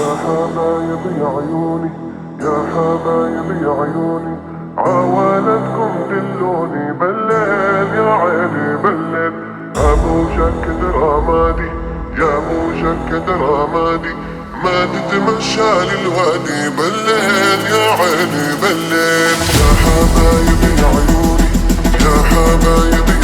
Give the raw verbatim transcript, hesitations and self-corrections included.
حبايب يا عيوني، يا حبايب يا عيوني، عوالتكم دلوني بالليل يا عيني بالليل. ابو شك درامادي يا ابو شك درامادي، ما تتمشى للوادي بالليل يا عيني بالليل. يا حبايب يا عيوني، يا حبايب